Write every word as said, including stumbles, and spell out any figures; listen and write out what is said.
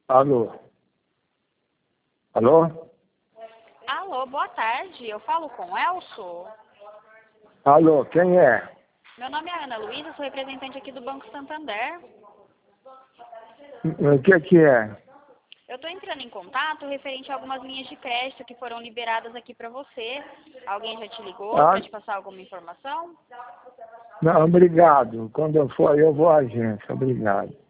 Alô? Alô? Alô, boa tarde. Eu falo com o Elcio. Alô, quem é? Meu nome é Ana Luísa, sou representante aqui do Banco Santander. O que que é? Eu estou entrando em contato referente a algumas linhas de crédito que foram liberadas aqui para você. Alguém já te ligou Ah, para te passar alguma informação? não, obrigado. Quando eu for, eu vou à agência. Obrigado.